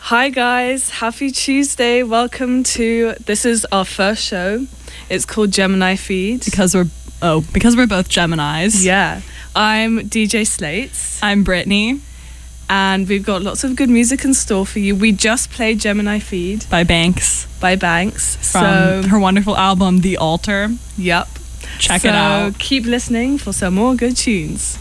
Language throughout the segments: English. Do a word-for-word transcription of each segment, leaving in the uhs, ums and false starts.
Hi guys, happy Tuesday. Welcome to, this is our first show. It's called Gemini Feed. Because we're, oh, because we're both Geminis. Yeah. I'm D J Slates. I'm Brittany. And we've got lots of good music in store for you. We just played Gemini Feed. By Banks. By Banks. From so, her wonderful album, The Altar. Yep. Check so it out. So keep listening for some more good tunes.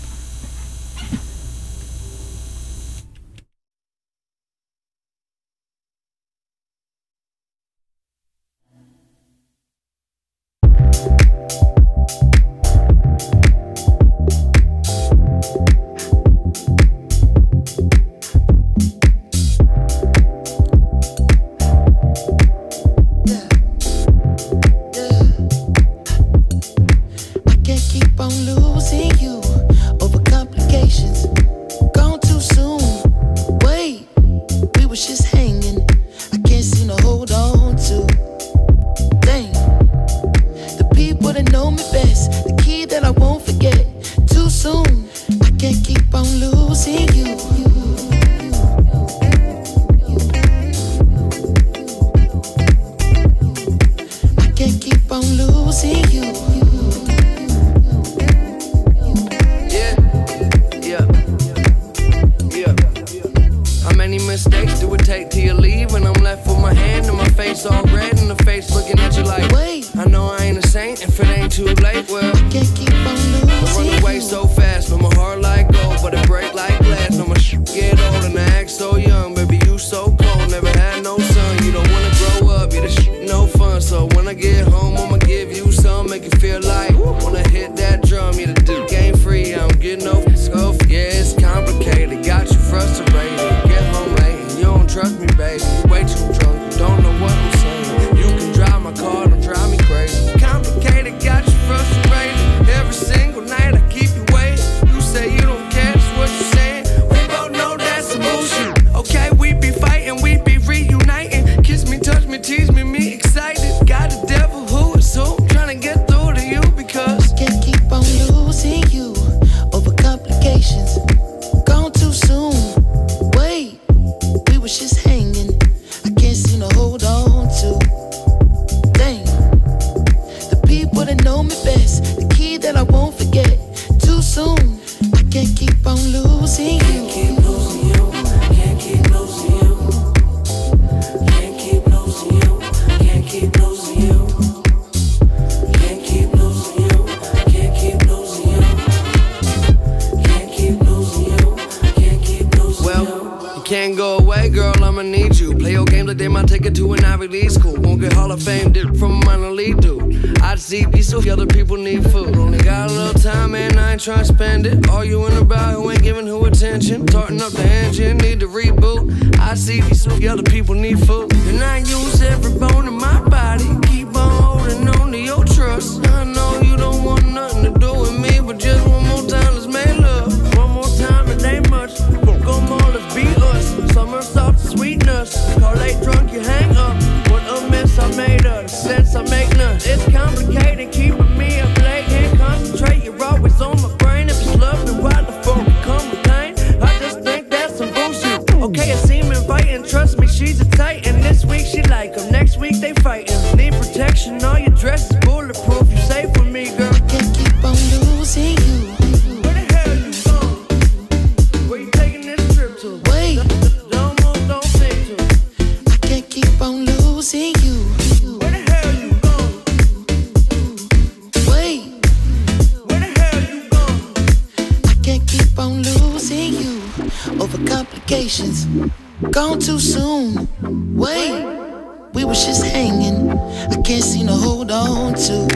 Gone too soon. Wait, we was just hanging. I can't seem to hold on to.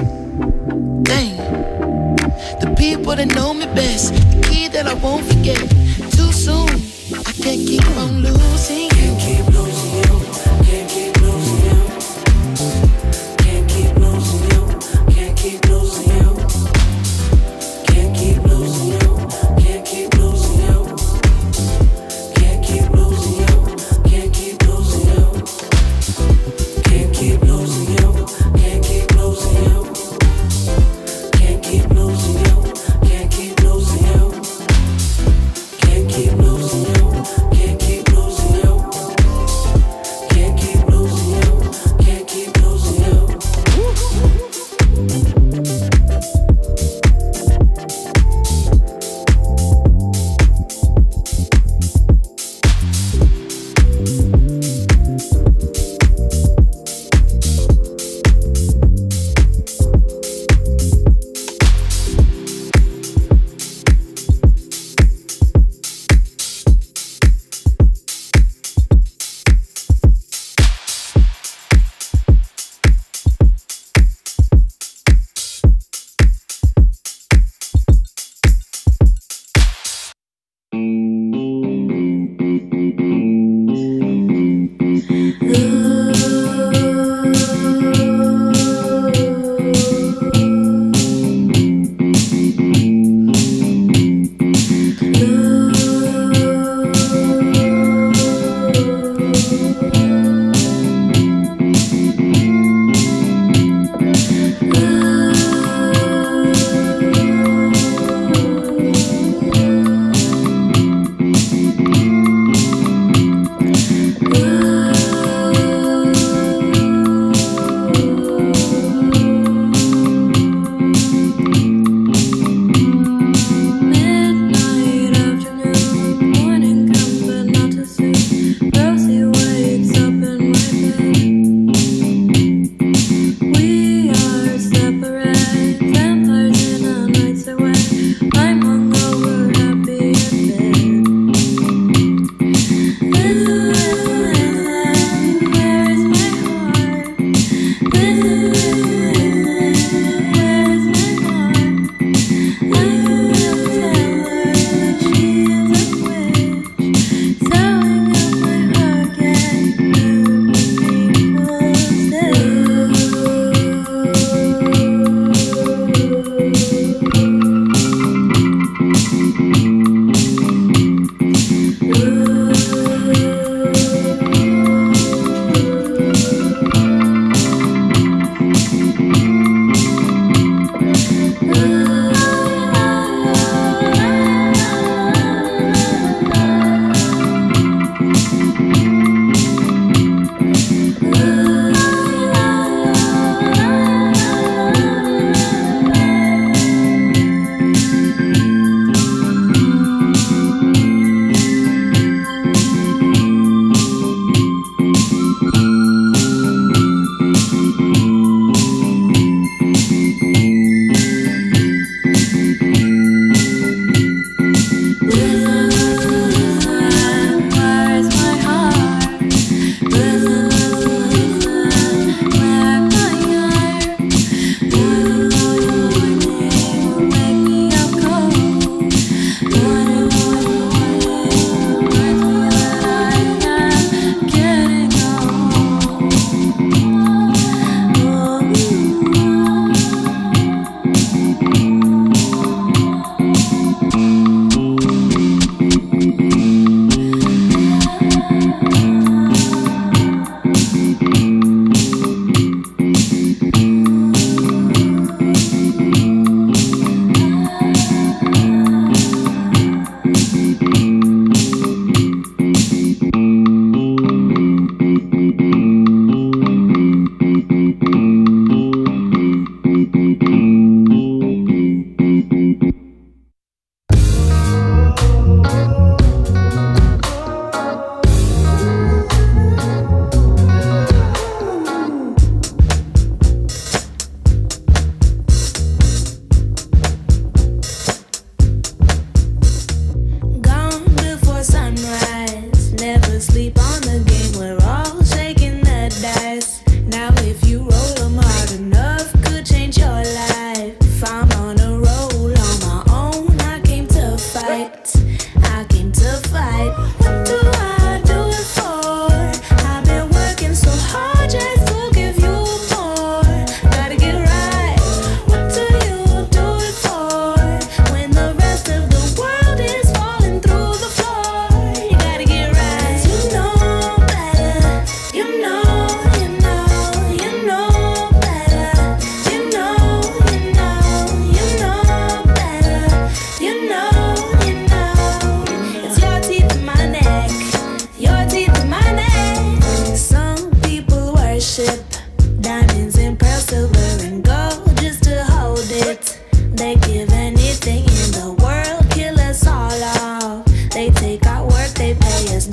Dang, the people that know me best, the key that I won't forget. Too soon, I can't keep on losing you. Can't keep losing you. Can't keep losing you. Can't keep losing you. Can't keep losing you. Can't keep losing you. Can't keep losing you. Can't keep losing you. Can't keep losing you. Can't keep losing you. Can't keep losing you. Can't keep losing you. Can't keep losing you. Can't keep losing you.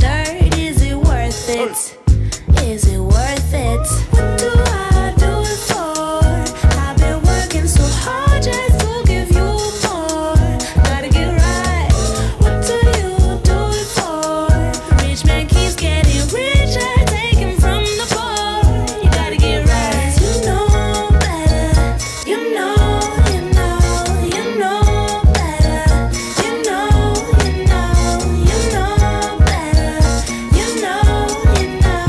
dessert. Is it worth it? Is it worth it? What do I do it for? I've been working so hard just to give you more. Gotta get right. What do you do it for? Rich man keeps getting richer, taking from the poor. You gotta get right. You know better. You know, you know, you know better. You know, you know, you know better. You know, you know,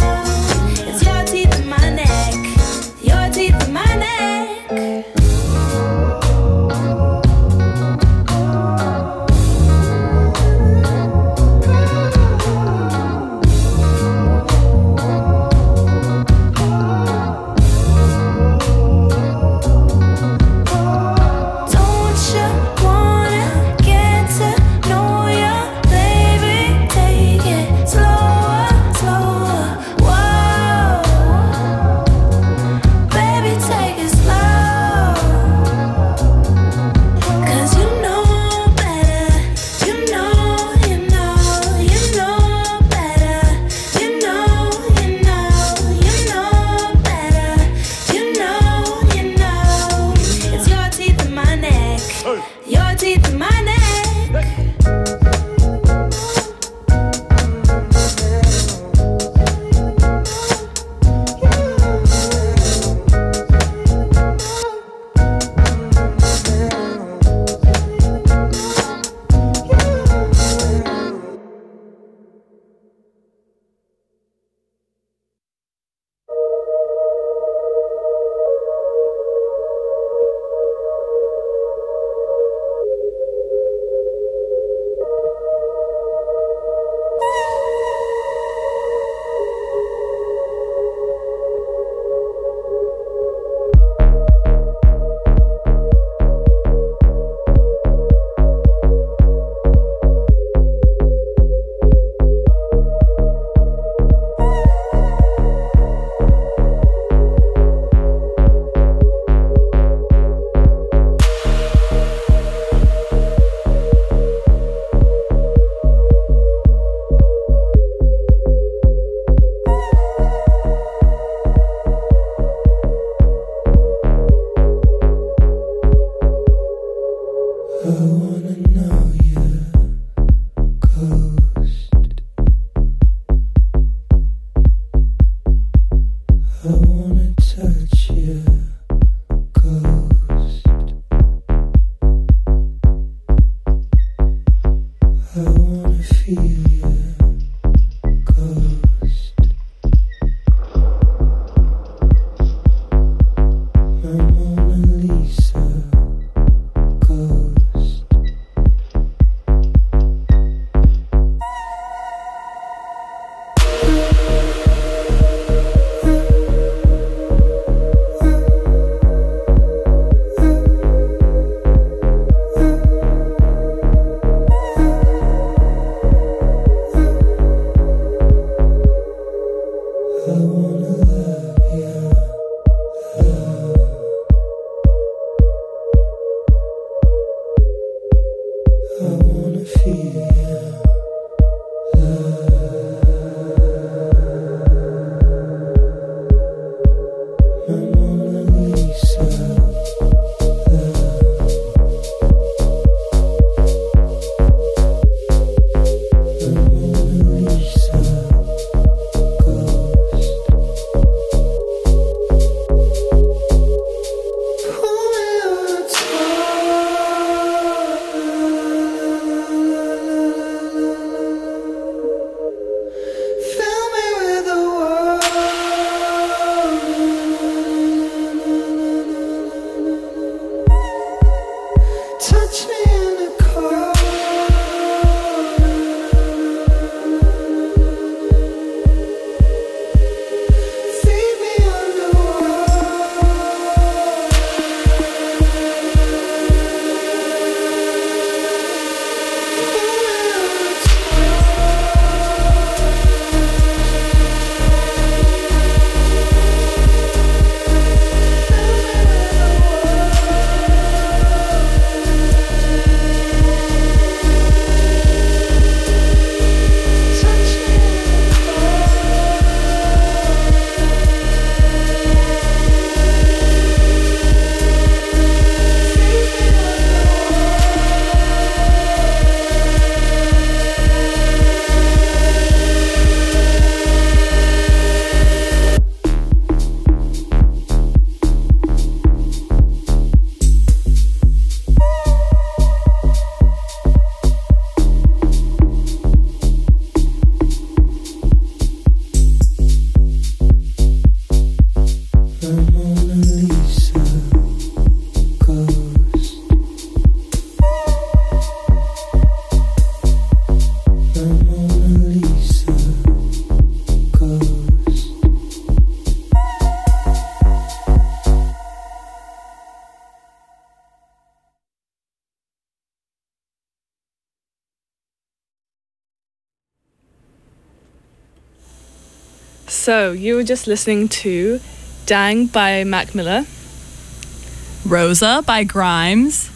So you were just listening to Dang by Mac Miller. Rosa by Grimes.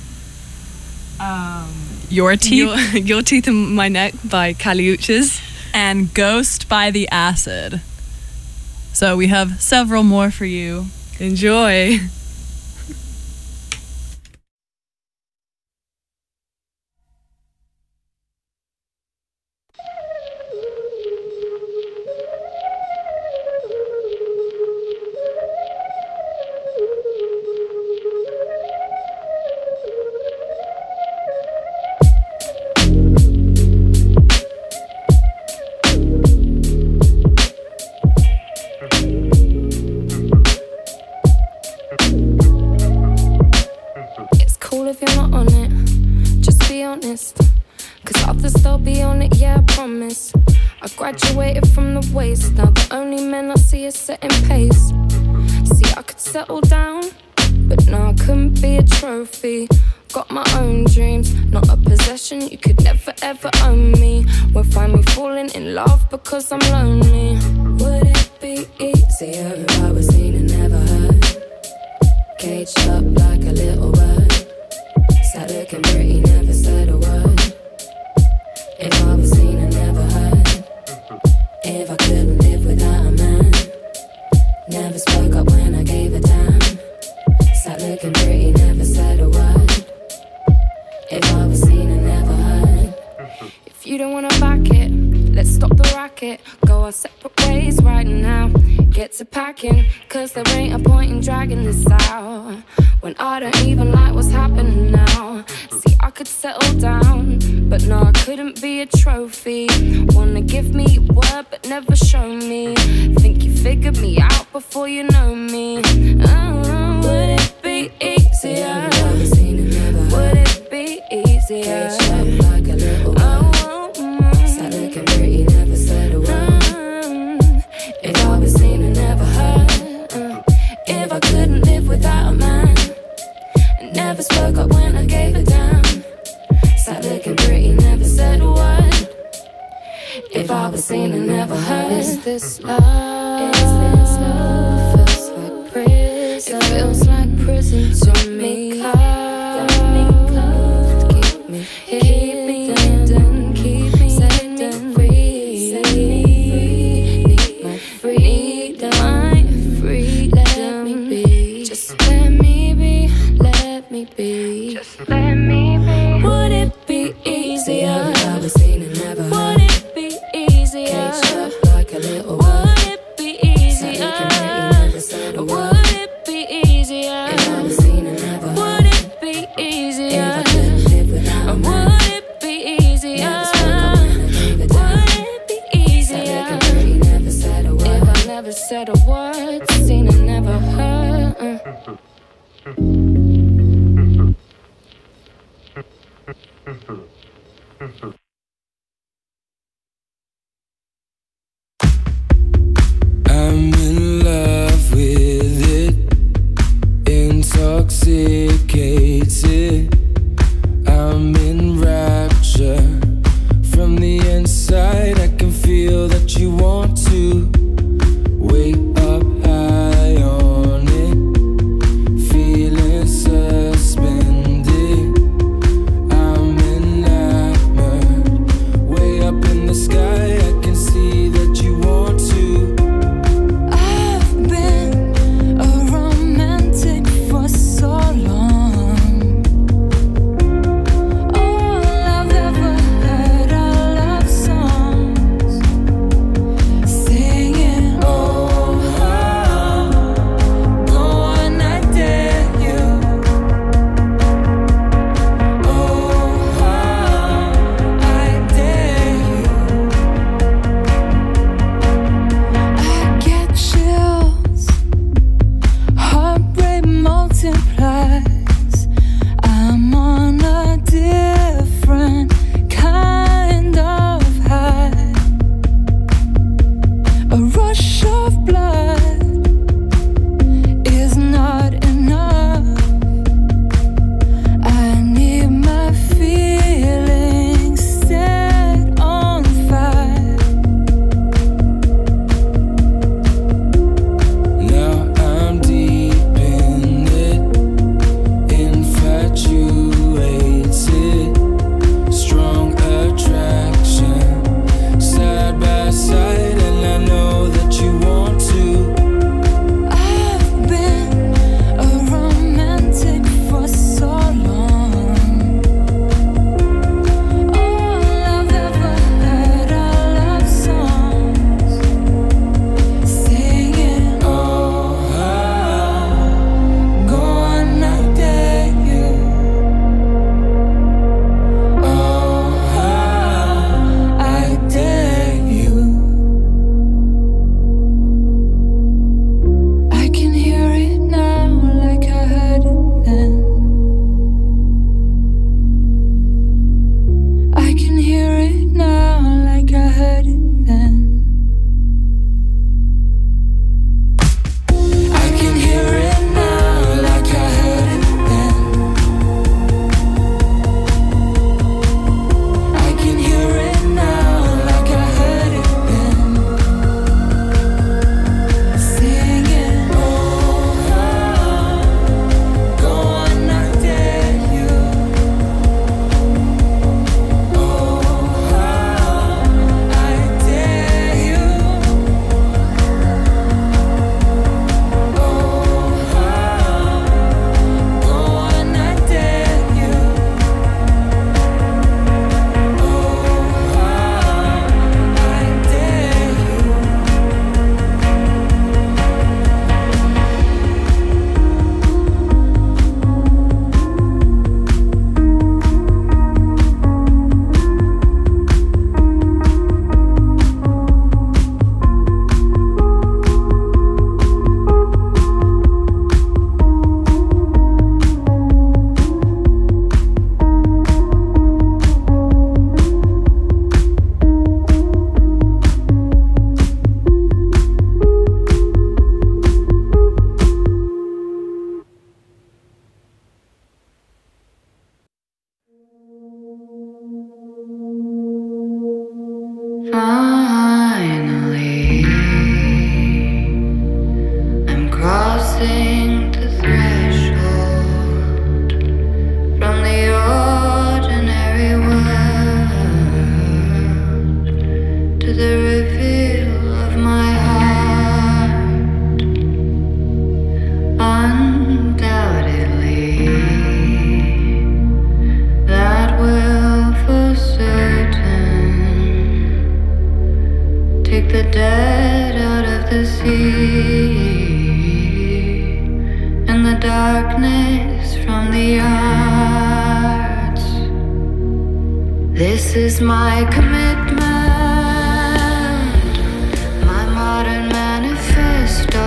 Um, Your Teeth. Your, Your Teeth in My Neck by Kali Uchis. And Ghost by The Acid. So we have several more for you. Enjoy. It's cool if you're not on it, just be honest. Cause others they'll be on it, yeah, I promise. I graduated from the waist, now the only men I see is setting pace. See, I could settle down, but no, I couldn't be a trophy. Got my own dreams, not a possession, you could never ever own me. Won't find me falling in love because I'm lonely. Would it be easier if I was seen and never heard? Caged up like a little bird, sat looking pretty, never said a word. If I was seen and never heard, if I couldn't live without a man, never spoke up when I gave a damn, sat looking pretty, never said a word. If I was seen and never heard. If you don't wanna back it, let's stop the racket. Go our separate ways right now. Get to packing, cause there ain't a point in dragging this out when I don't even like what's happening now. See, I could settle down, but no, I couldn't be a trophy. Wanna give me your word, but never show me. Think you figured me out before you know me. Oh, would it be easier? Would it be easier? Caged up like a little bird, oh, mm, sat looking pretty, never said a word. Mm, if I was seen and never heard, uh, if I couldn't live without a man, and never spoke up when I gave a damn, sat looking pretty, never said a word. If I was seen and never heard, is this love? Is this love? Feels like prison. It feels like prison to me. Got me cuffed, keep me hidden, keep me hidden, free, set me free. Need my freedom, my freedom. Let me be, just let me be, let me be, just let me be. Would it be easier? If I was seen and never heard. Would it be easier? Caged up like a little bird. Would it be easier? Would it be easier? If I was seen and never heard. Would it be easier? If I couldn't live without a man. Would it be easier? Never spoke up when I gave a damn. Would it be easier? Sat looking pretty, never said a word. If I never said a word, seen and never heard. uh. I'm in love. Take the dead out of the sea and the darkness from the arts. This is my commitment, my modern manifesto.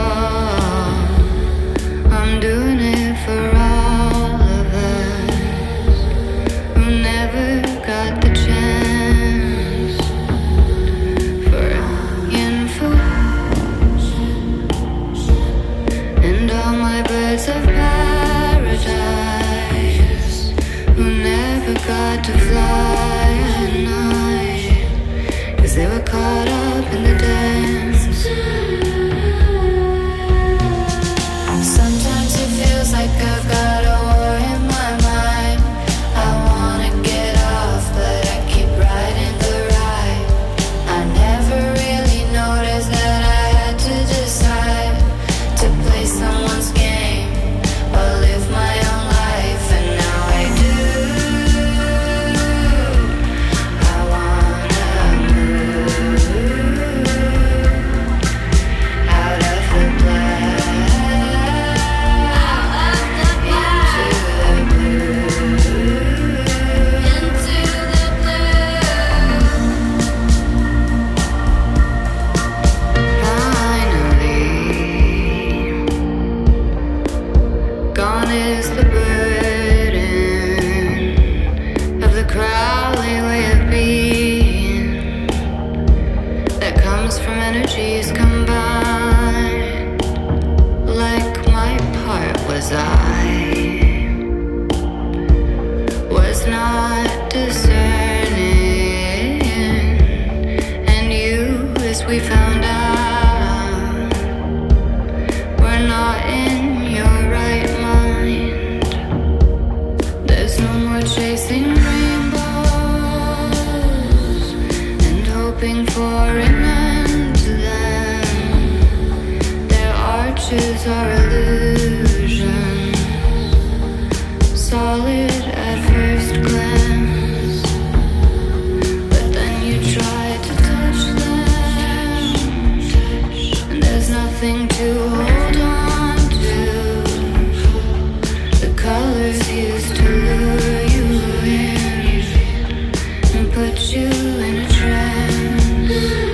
I'm doing it for all of us who never got the chance for info. And all my birds of paradise who never got to fly at night, 'cause they were caught up in the dance. Sometimes it feels like I've got a war in my mind. I wanna get off, but I keep riding the ride. I never really noticed that I had to decide to play someone's game or live my own life, and now I do. I wanna move out of the black into the blue, into the blue. Finally, gone is the burden of the crowdly way of being that comes from energies combined. Like my part was I was not discerning, and you, as we found out, were not in your right mind. There's no more chasing rainbows and hoping for an end to them. Their arches are illusions, solid at first glance, but then you try to touch them, and there's nothing to hold on to. The colors used to lure you in and put you in a trance.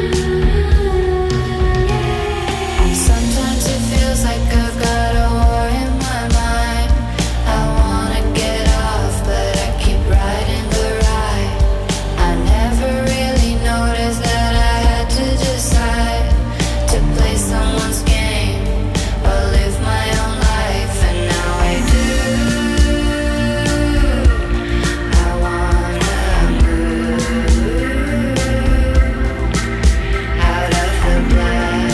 Sometimes it feels like I've got a war in my mind. I wanna get off, but I keep riding the ride. I never really noticed that I had to decide to play someone's game or live my own life, and now I do. I wanna move out of the black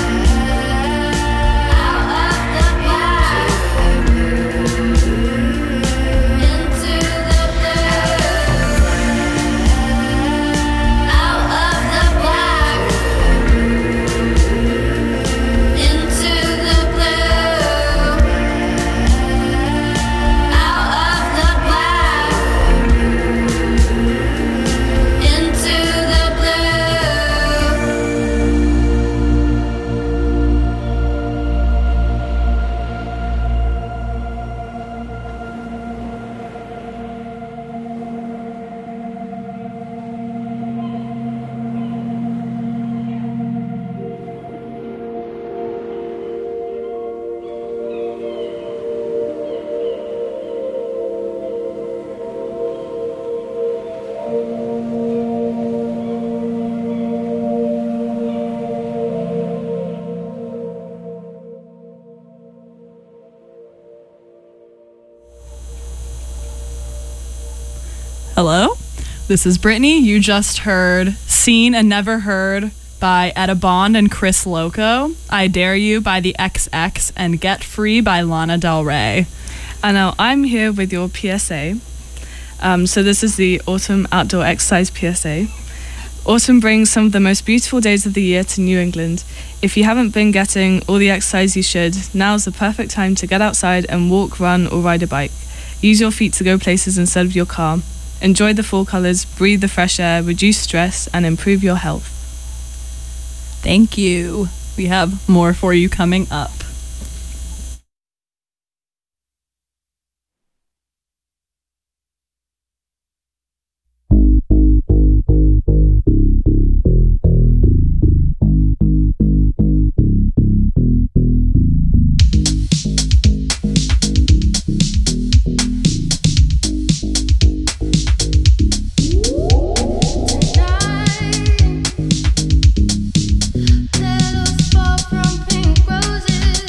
into the blue, out of the black into the blue, out of the black into the Hello, this is Brittany. You just heard Seen and Never Heard by Etta Bond and Chris Loco, I Dare You by the X X, and Get Free by Lana Del Rey. And now I'm here with your P S A. Um, so this is the Autumn Outdoor Exercise P S A. Autumn brings some of the most beautiful days of the year to New England. If you haven't been getting all the exercise you should, now's the perfect time to get outside and walk, run, or ride a bike. Use your feet to go places instead of your car. Enjoy the fall colours, breathe the fresh air, reduce stress, and improve your health. Thank you. We have more for you coming up. Let us fall from pink roses.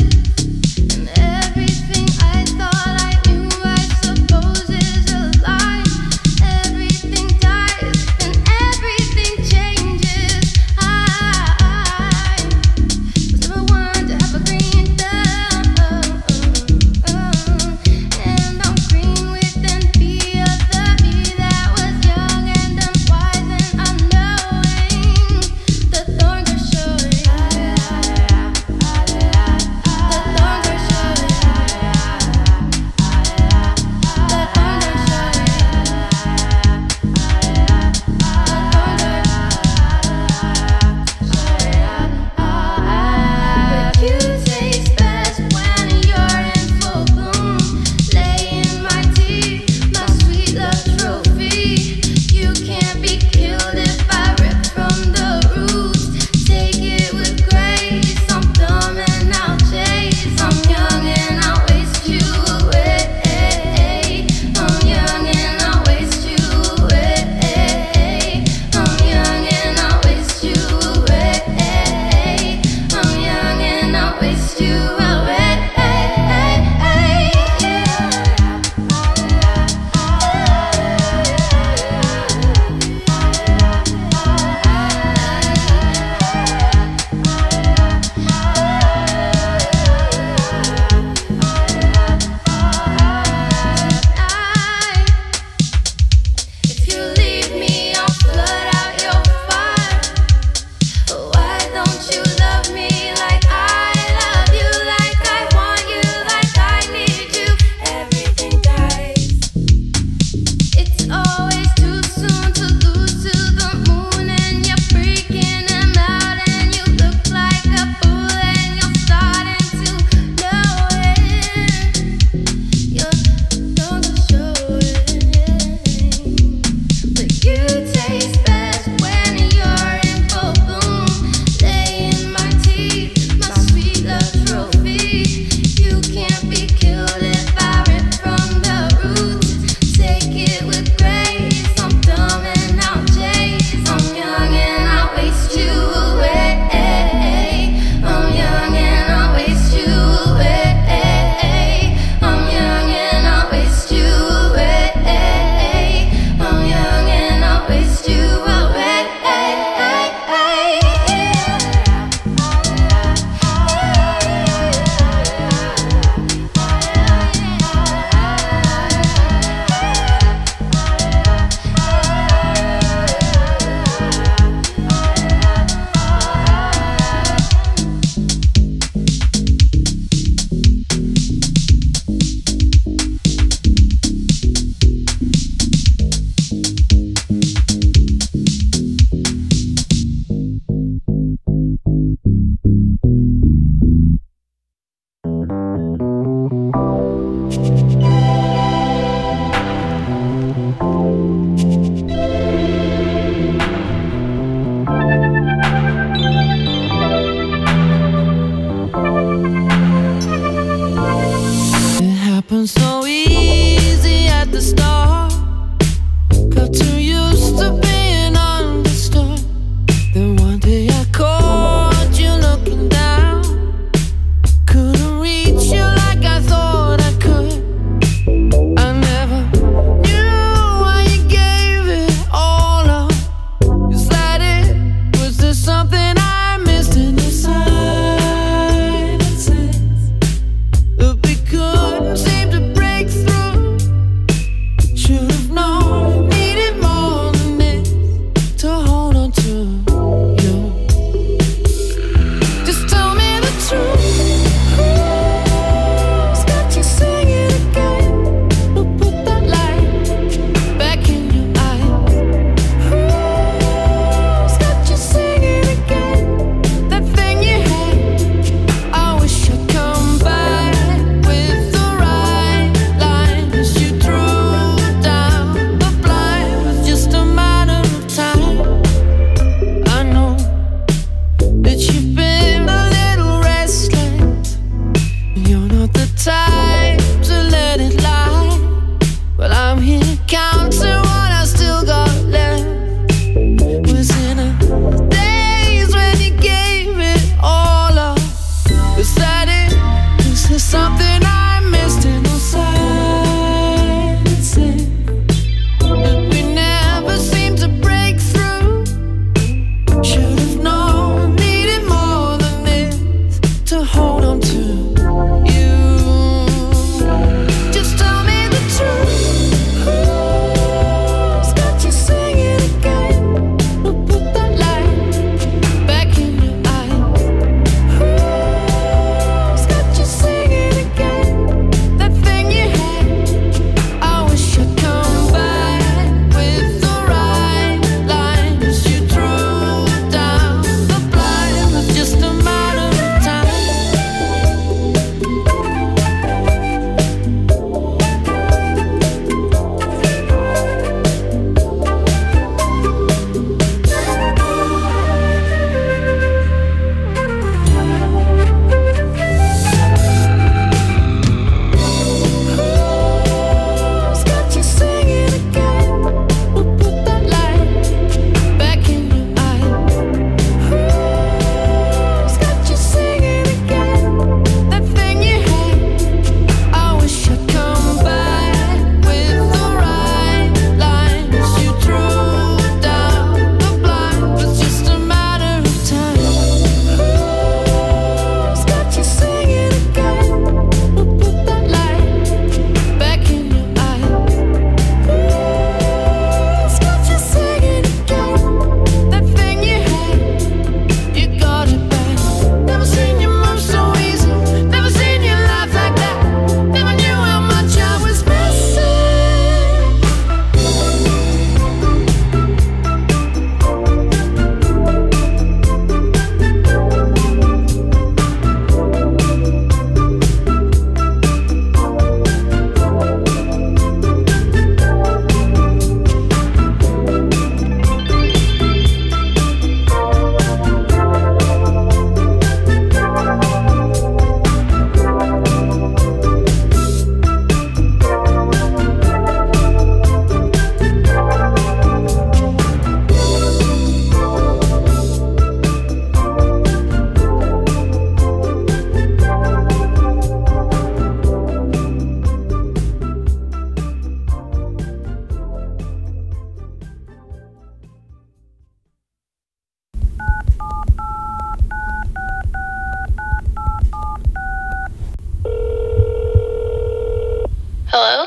Hello?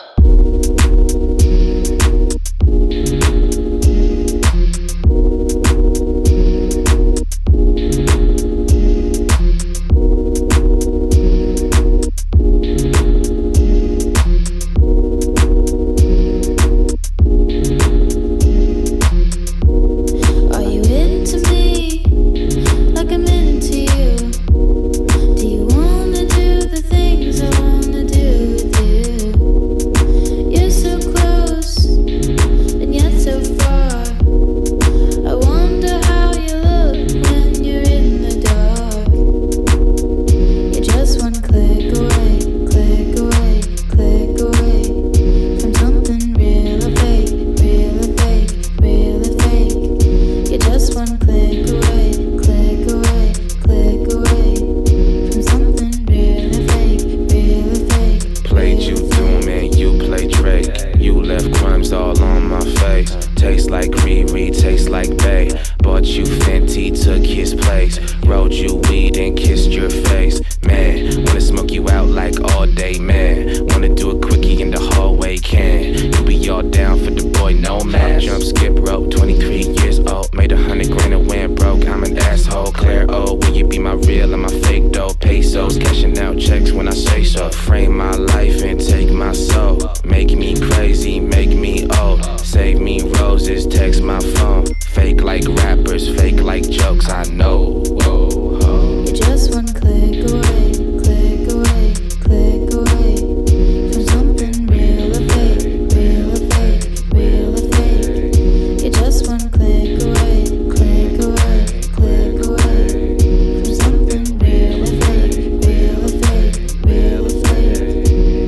Are you into me like I'm into you? Do you wanna do the things I wanna do with you? You're so close and yet so far. I wonder how you look when you're in the dark. You're just one click away, click away, click away from something real or fake, real or fake, real or fake. You're just one click away, click away, click away from something real or fake, real or fake. Played you Doom and you play Drake. You left crumbs all on my face. Tastes like Riri, tastes like Bay. Bought you Fenty, took his place. Rolled you weed and kissed your face. Man, wanna smoke you out like all day, man. Wanna do a quickie in the hallway, can you be all down for the boy, no man. Jump, skip, rope, twenty-three years old. Made a hundred grand and went broke. I'm an asshole, Claire O. Will you be my real and my fake dough? Pesos, cashing out checks when I say so. Frame my life and take my soul. Make me crazy, make me old. Save me roses, text my phone. Fake like rappers, fake like jokes, I know. Whoa, ho. You're just one click away, click away, click away from something real or fake, real or fake, real or fake. You're just one click away, click away, click away from something real or fake, real or fake, real or fake.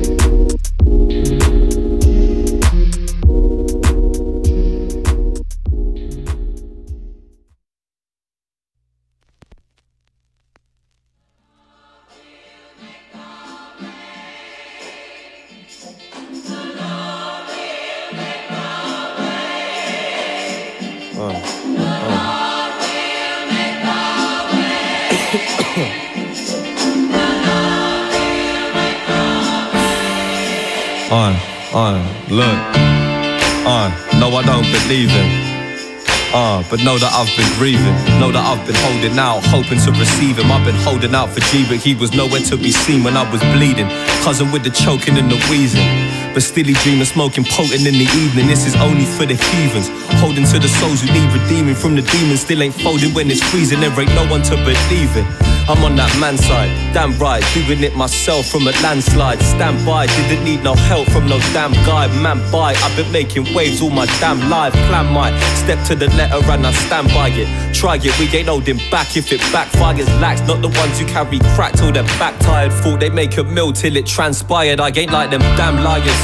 On, on, look. On, no, I don't believe him. Uh, but know that I've been grieving. Know that I've been holding out, hoping to receive him. I've been holding out for G, but he was nowhere to be seen when I was bleeding. Cousin with the choking and the wheezing. But still he dreaming, smoking potent in the evening. This is only for the heathens. Holding to the souls who need redeeming from the demons. Still ain't folding when it's freezing. There ain't no one to believe in. I'm on that man side, damn right, doing it myself from a landslide. Stand by, didn't need no help from no damn guy. Man by, I've been making waves all my damn life. Plan my step to the letter and I stand by it. Try it, we ain't holding back if it backfires. Lax, not the ones who carry crack till they're back tired. Thought they make a meal till it transpired. I ain't like them damn liars.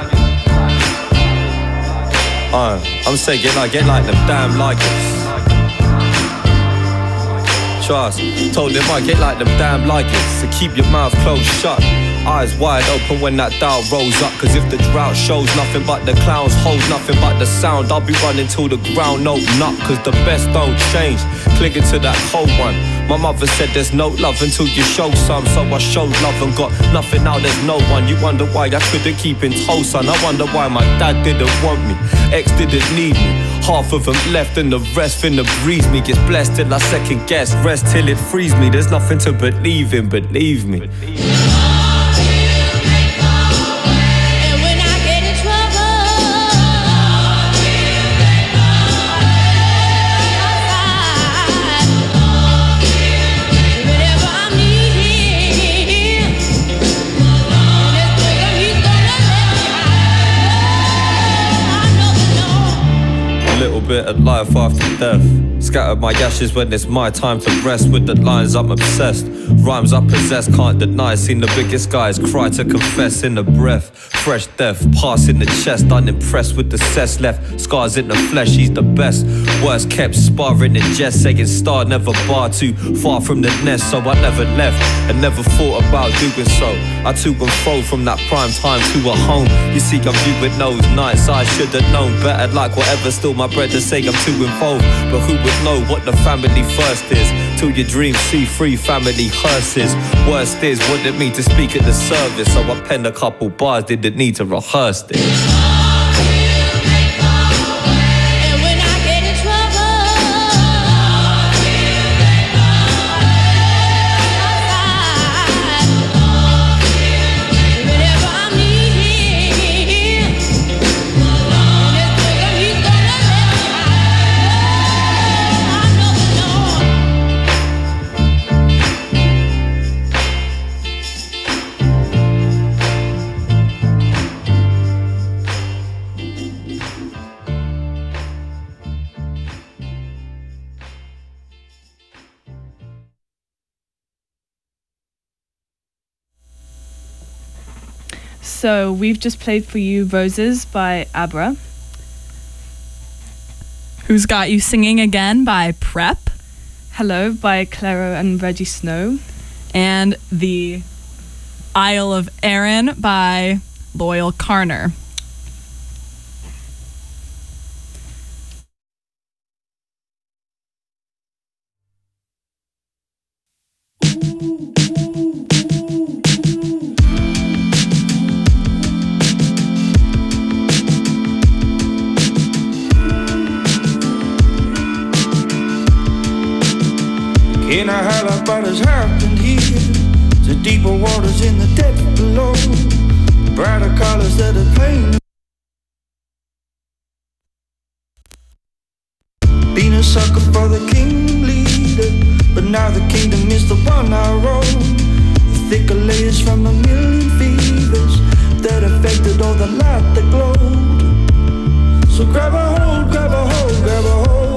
Uh, I'm saying I get like them damn liars. Trust, told him I get like them damn liars. So keep your mouth closed shut. Eyes wide open when that dial rolls up. Cause if the drought shows nothing but the clowns, holds nothing but the sound, I'll be running till the ground open up. Cause the best don't change, clinging to that cold one. My mother said there's no love until you show some. So I showed love and got nothing, now there's no one. You wonder why I couldn't keep in tow, son. I wonder why my dad didn't want me, ex didn't need me. Half of them left and the rest finna breeze me. Gets blessed till I second guess, rest till it frees me. There's nothing to believe in, believe me. Bit of life after death. Scattered my ashes when it's my time to rest. With the lines I'm obsessed, rhymes I possess, can't deny. Seen the biggest guys cry to confess in the breath. Fresh death, pass in the chest, unimpressed with the cess left. Scars in the flesh, he's the best. Worst kept sparring in jest, saying star never bar, too far from the nest. So I never left and never thought about doing so. I to and fro from that prime time to a home. You see I'm viewing those nights, I should've known better. Like whatever, still my brothers say I'm too involved. But who would know what the family first is? till your dreams see free family hearses. Worst is, what it mean to speak at the service. So I penned a couple bars, didn't need to rehearse this. So we've just played for you Roses by Abra. Who's Got You Singing Again by Prep. Hello by Clairo and Reggie Snow. And The Isle of Arran by Loyal Carner. In a holler, but has happened here. To deeper waters in the depth below. Brighter colors that are plain. Been a sucker for the king leader, but now the kingdom is the one I roam. The thicker layers from a million fevers that affected all the light that glowed. So grab a hold, grab a hold, grab a hold.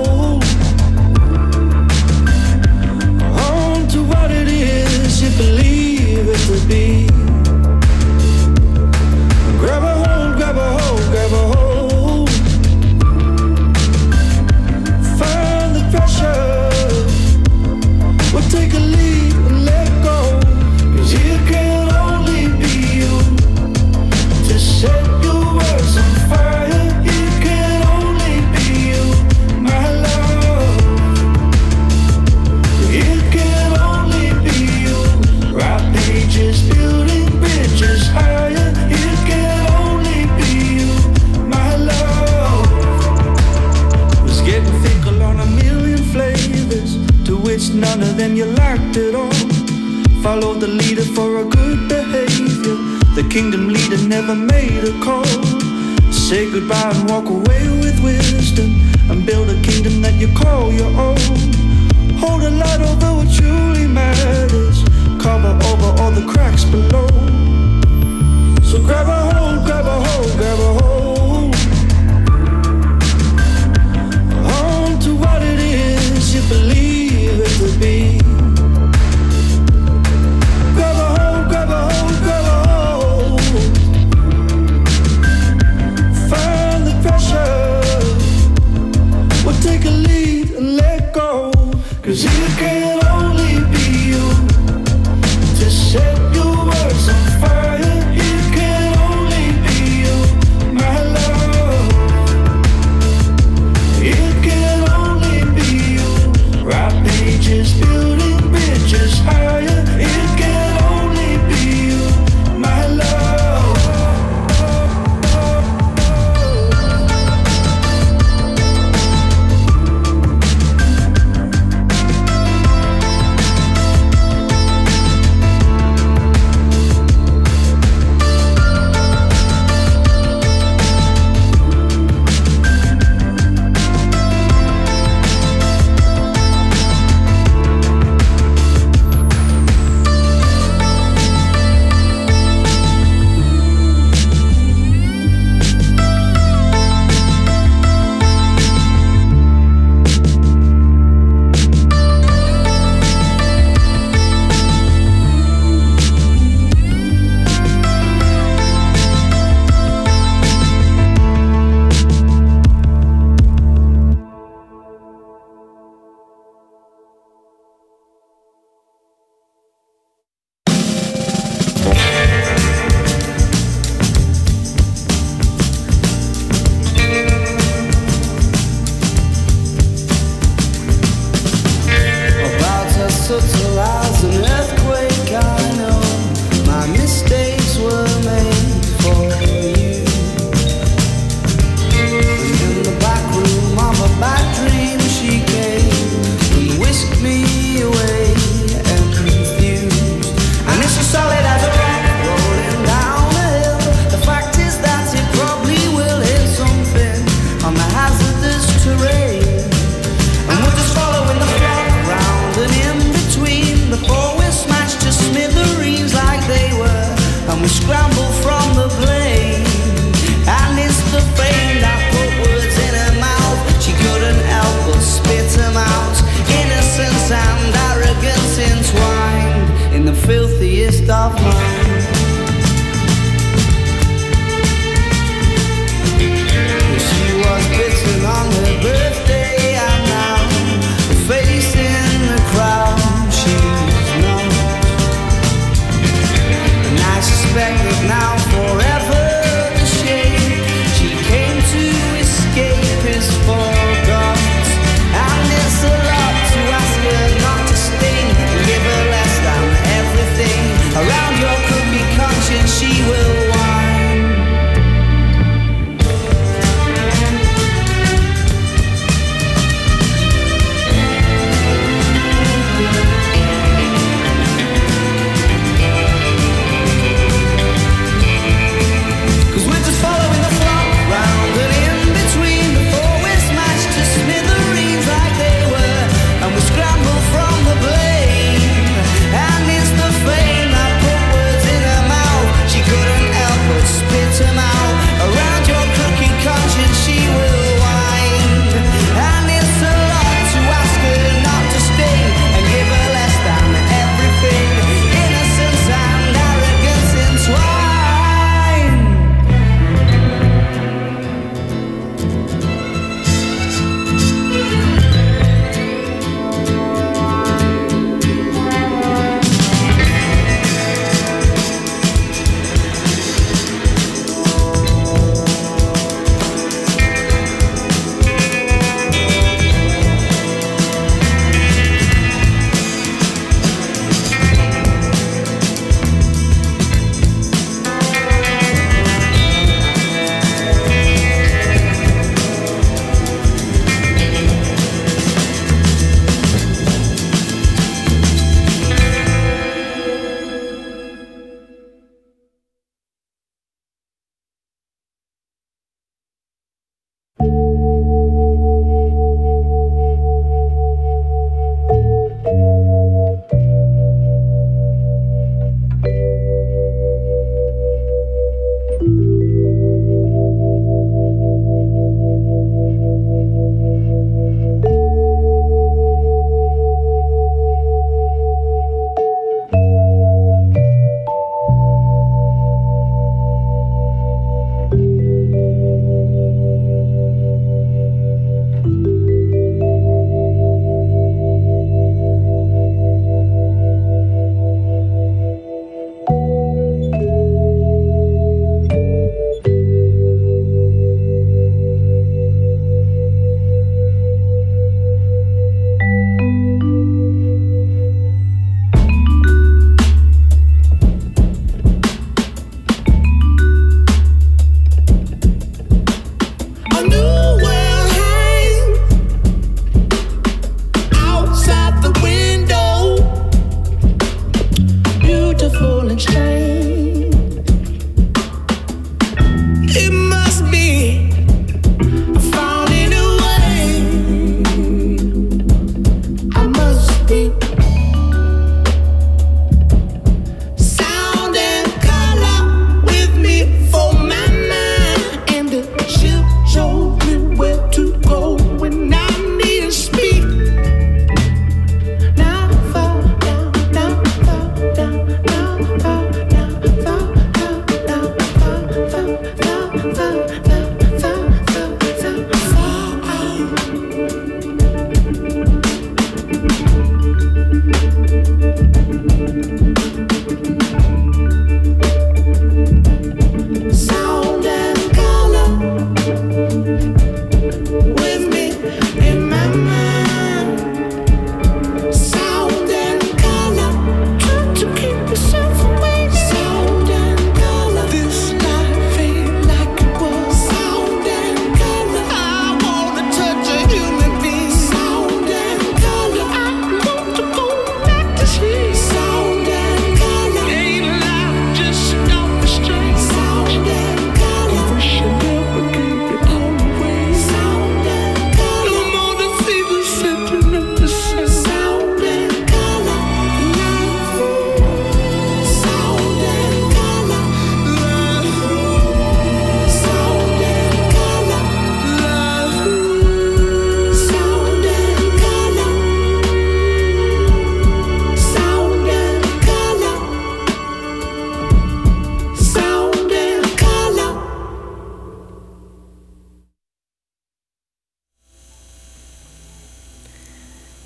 To what it is you believe it to be. Grab a hold, grab a hold, grab a hold. Find the pressure. We'll take a lead and let go. Cause here can only be you to set your words on fire. Here can only be you, my love. Here can pages, building bridges higher. It can only be you, my love. Was getting fickle on a million flavors, to which none of them you liked at all. Followed the leader for a good behavior. The kingdom leader never made a call. Say goodbye and walk away with wisdom, and build a kingdom that you call your own. Hold a light over what truly matters. Cover over all the cracks below. So grab a hold, grab a hold, grab a hold. On to what it is you believe it to be. Grab a hold, grab a hold, grab a hold. Find the pressure. We'll take a lead and let go. Cause you can't before we're smashed to smithereens like they were, and we scramble from the blame. And it's the fame that put words in her mouth. She couldn't help but spit them out. Innocence and arrogance entwined in the filthiest of minds. She was bitten on her birthday, and now the face in the crowd she's not. And I suspect that now forever the shame she came to escape is forgot. And it's a lot to ask her not to sting and give her less than everything around your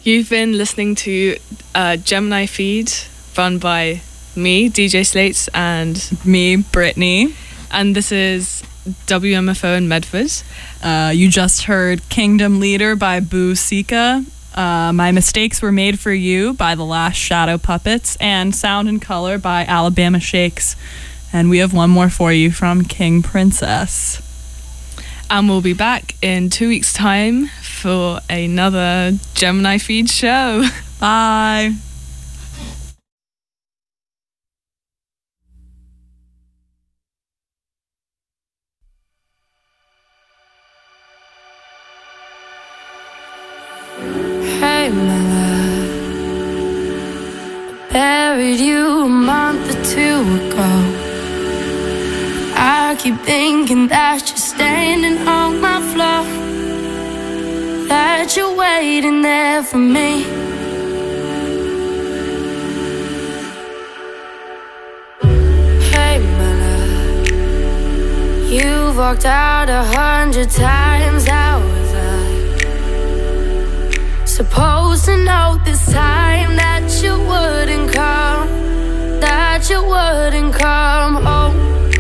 You've been listening to uh, Gemini Feed, run by me, D J Slates, and Me, Brittany. and this is W M F O in Medford. Uh, you just heard Kingdom Leader by Boo Sika. Uh, My Mistakes Were Made for You by The Last Shadow Puppets, and Sound and Color by Alabama Shakes. And we have one more for you from King Princess. And we'll be back in two weeks' time for another Gemini Feed show. Bye. Hey, my love, I buried you a month or two ago. I keep thinking that you're standing on my floor, that you're waiting there for me. Hey, my love, you've walked out a hundred times. How was I supposed to know this time that you wouldn't come, that you wouldn't come home?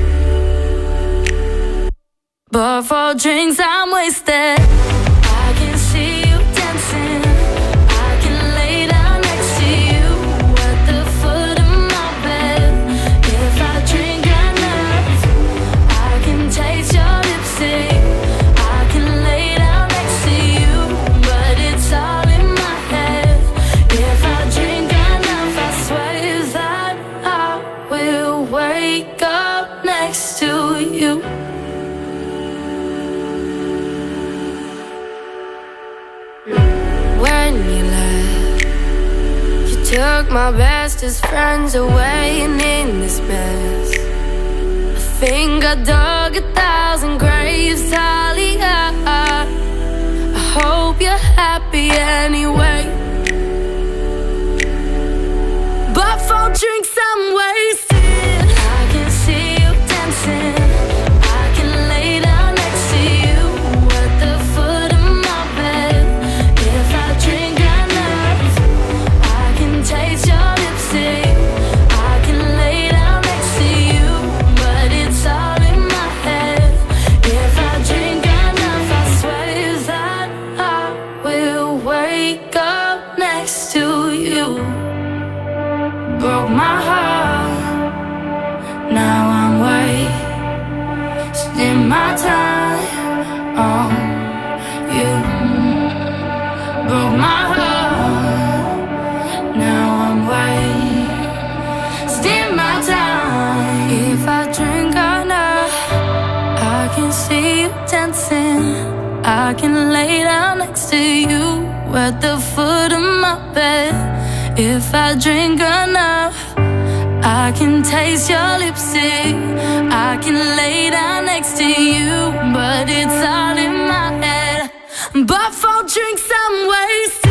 But for drinks I'm wasted. I can see you dancing, I can lay down next to you at the foot of my bed. If I drink enough, I can taste your lipstick, I can lay down next to you, but it's all in my head. If I drink enough, I swear that I will wake up next to you. When you left, you took my bestest friends away, and in this mess, I think I dug a thousand graves, Talia. I hope you're happy anyway. But for drinks I'm wasted. I can see you dancing, I can lay down next to you at the foot of my bed. If I drink enough, I can taste your lipstick, I can lay down next to you, but it's all in my head. If I drink enough, I swear that I will wake up next to you. Broke my heart, now I'm wasting my time on you. Broke my heart, now I'm wasting my time. If I drink enough, I can see you dancing, I can lay down next to you at the foot of my bed. If I drink enough, I can taste your lipstick, I can lay down next to you, but it's all in my head. But for drinks I'm wasted.